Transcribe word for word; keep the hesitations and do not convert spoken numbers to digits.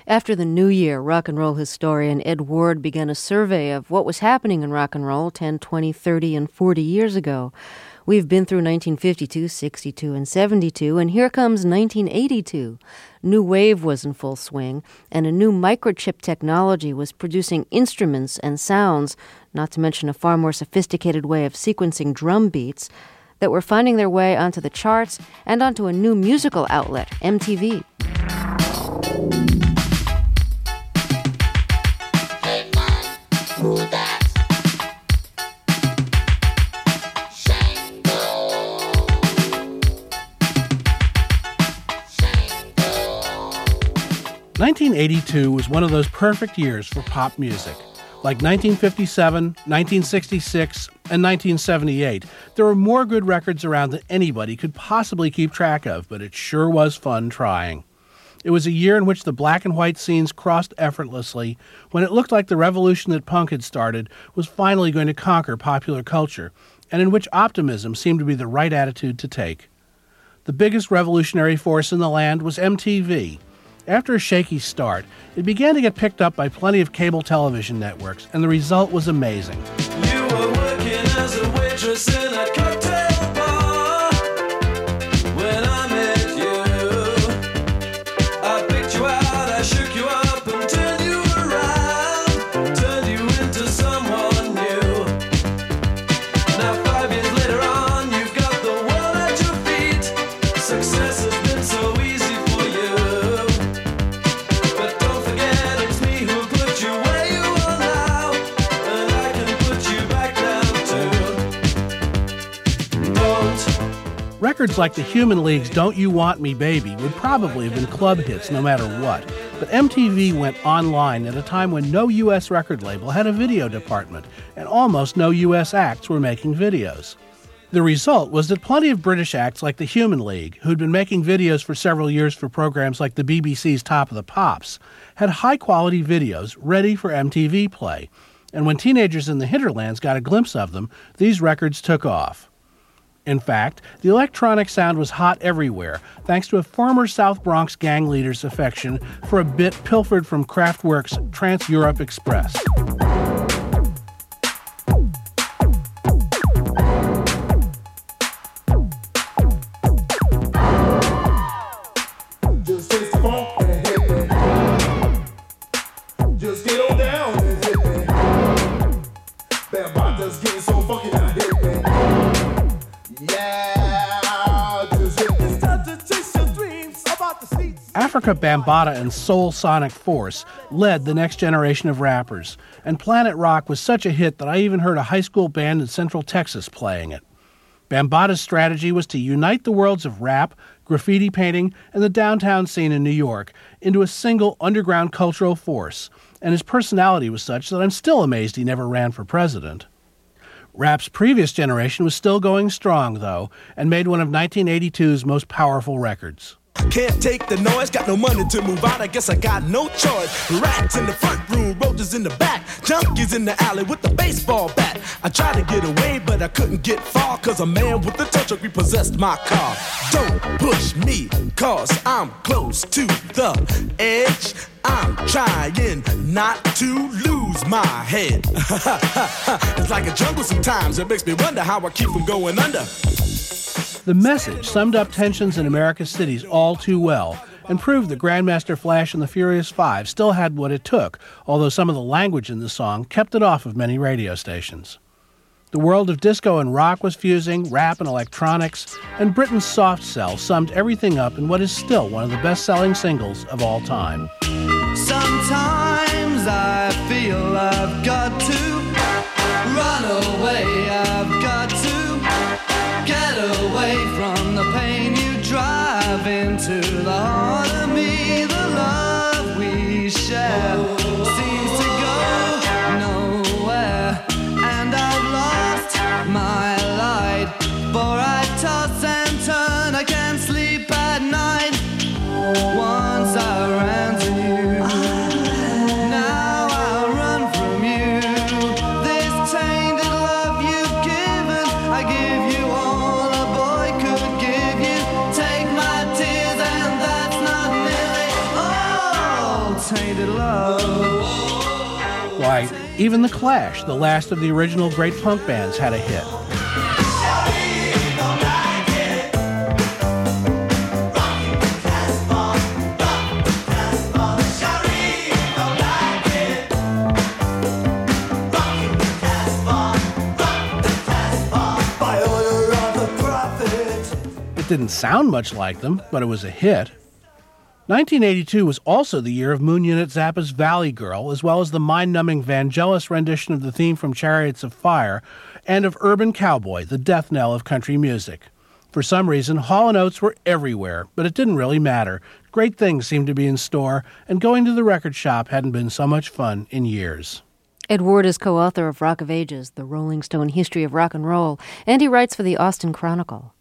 After the new year, rock and roll historian Ed Ward began a survey of what was happening in rock and roll ten, twenty, thirty, and forty years ago. We've been through nineteen fifty-two, sixty-two, and seventy-two, and here comes nineteen eighty-two. New wave was in full swing, and a new microchip technology was producing instruments and sounds, not to mention a far more sophisticated way of sequencing drum beats, that were finding their way onto the charts and onto a new musical outlet, M T V. nineteen eighty-two was one of those perfect years for pop music. Like nineteen fifty-seven, nineteen sixty-six, and nineteen seventy-eight, there were more good records around than anybody could possibly keep track of, but it sure was fun trying. It was a year in which the black and white scenes crossed effortlessly, when it looked like the revolution that punk had started was finally going to conquer popular culture, and in which optimism seemed to be the right attitude to take. The biggest revolutionary force in the land was M T V. After a shaky start, it began to get picked up by plenty of cable television networks, and the result was amazing. You were working as a waitress in a cocktail bar when I met you. I picked you out, I shook you up and turned you around, turned you into someone new. Now five years later on, you've got the world at your feet. Success has been so easy for you. But don't forget it's me who put you where you are now, and I can put you back down too. Don't. Records like the Human League's Don't You Want Me Baby would probably have been club hits no matter what, but M T V went online at a time when no U S record label had a video department, and almost no U S acts were making videos. The result was that plenty of British acts like the Human League, who'd been making videos for several years for programs like the B B C's Top of the Pops, had high-quality videos ready for M T V play, and when teenagers in the hinterlands got a glimpse of them, these records took off. In fact, the electronic sound was hot everywhere, thanks to a former South Bronx gang leader's affection for a bit pilfered from Kraftwerk's Trans-Europe Express. Just taste the funk and hit me. Just get on down and hit me. Bambotta's getting so funky now, hit me. Yeah, just hit me. It's time to chase your dreams about the seats. Africa Bambaataa and Soul Sonic Force led the next generation of rappers, and Planet Rock was such a hit that I even heard a high school band in Central Texas playing it. Bambaata's strategy was to unite the worlds of rap, graffiti painting, and the downtown scene in New York into a single underground cultural force, and his personality was such that I'm still amazed he never ran for president. Rap's previous generation was still going strong, though, and made one of nineteen eighty-two's most powerful records. Can't take the noise, got no money to move out, I guess I got no choice. Rats in the front room, roaches in the back, junkies in the alley with the baseball bat. I tried to get away, but I couldn't get far, cause a man with a tow truck repossessed my car. Don't push me, cause I'm close to the edge. I'm trying not to lose my head. It's like a jungle sometimes, it makes me wonder how I keep from going under. The message summed up tensions in America's cities all too well and proved that Grandmaster Flash and the Furious Five still had what it took, although some of the language in the song kept it off of many radio stations. The world of disco and rock was fusing, rap and electronics, and Britain's Soft Cell summed everything up in what is still one of the best-selling singles of all time. Sometimes I feel I've got to run away, I've got to get away from the pain you drive into the heart of me. The love we share seems to go nowhere, and I've lost my light, for I toss and turn, I can't sleep at night. Once I ran to you, now I run from you. This tainted love you've given, I give you all a boy could give you. Take my tears and that's not tainted love. Why, even The Clash, the last of the original great punk bands, had a hit. It didn't sound much like them, but it was a hit. nineteen eighty-two was also the year of Moon Unit Zappa's Valley Girl, as well as the mind-numbing Vangelis rendition of the theme from Chariots of Fire, and of Urban Cowboy, the death knell of country music. For some reason, Hall and Oates were everywhere, but it didn't really matter. Great things seemed to be in store, and going to the record shop hadn't been so much fun in years. Ed Ward is co-author of Rock of Ages, the Rolling Stone History of Rock and Roll, and he writes for the Austin Chronicle.